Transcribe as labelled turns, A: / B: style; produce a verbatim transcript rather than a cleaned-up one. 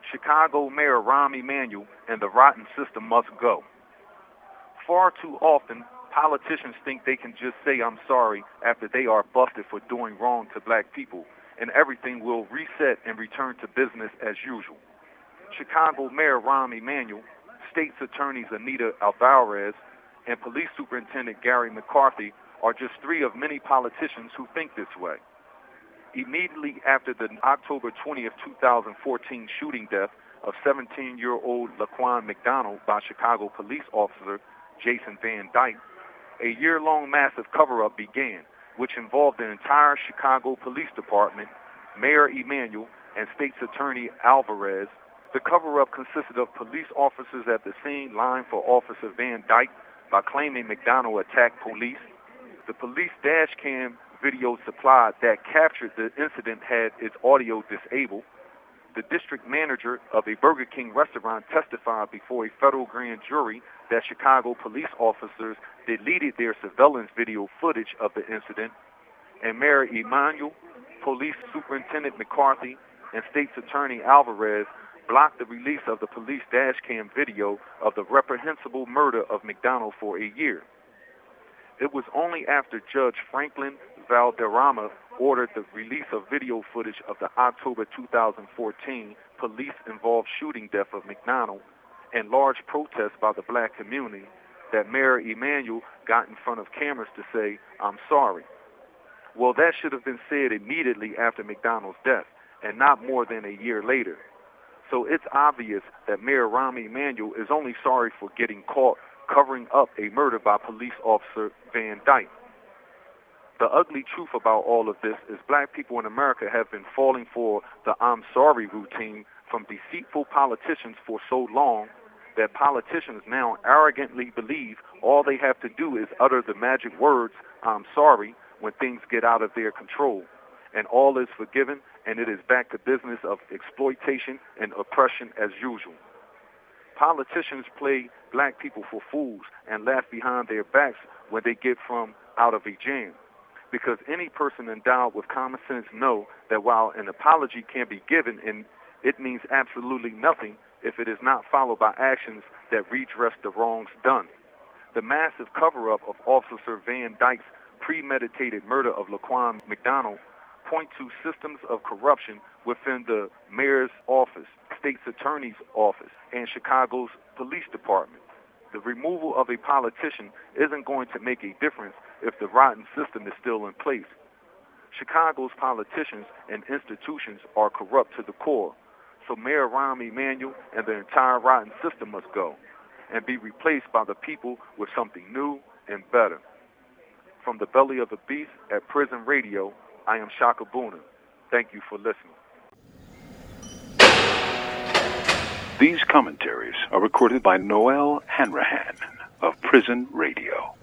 A: Chicago Mayor Rahm Emanuel and the rotten system must go. Far too often, politicians think they can just say I'm sorry after they are busted for doing wrong to black people, and everything will reset and return to business as usual. Chicago Mayor Rahm Emanuel, State's Attorneys Anita Alvarez, and Police Superintendent Gary McCarthy are just three of many politicians who think this way. Immediately after the October twentieth, two thousand fourteen shooting death of seventeen-year-old Laquan McDonald by Chicago police officer Jason Van Dyke, a year-long massive cover-up began, which involved the entire Chicago Police Department, Mayor Emanuel, and State's Attorney Alvarez. The cover-up consisted of police officers at the scene lying for Officer Van Dyke by claiming McDonald attacked police. The police dash cam video supplied that captured the incident had its audio disabled. The district manager of a Burger King restaurant testified before a federal grand jury that Chicago police officers deleted their surveillance video footage of the incident, and Mayor Emanuel, Police Superintendent McCarthy, and State's Attorney Alvarez blocked the release of the police dash cam video of the reprehensible murder of McDonald for a year. It was only after Judge Franklin Valderrama ordered the release of video footage of the October two thousand fourteen police-involved shooting death of McDonald and large protests by the black community that Mayor Emanuel got in front of cameras to say, I'm sorry. Well, that should have been said immediately after McDonald's death and not more than a year later. So it's obvious that Mayor Rahm Emanuel is only sorry for getting caught covering up a murder by police officer Van Dyke. The ugly truth about all of this is black people in America have been falling for the I'm sorry routine from deceitful politicians for so long that politicians now arrogantly believe all they have to do is utter the magic words, I'm sorry, when things get out of their control. And all is forgiven, and it is back to business of exploitation and oppression as usual. Politicians play black people for fools and laugh behind their backs when they get from out of a jam. Because any person endowed with common sense know that while an apology can be given, and it means absolutely nothing if it is not followed by actions that redress the wrongs done. The massive cover-up of Officer Van Dyke's premeditated murder of Laquan McDonald point to systems of corruption within the mayor's office, state's attorney's office, and Chicago's police department. The removal of a politician isn't going to make a difference if the rotten system is still in place. Chicago's politicians and institutions are corrupt to the core, so Mayor Rahm Emanuel and the entire rotten system must go and be replaced by the people with something new and better. From the belly of the beast at Prison Radio, I am Shaka Buna. Thank you for listening.
B: These commentaries are recorded by Noel Hanrahan of Prison Radio.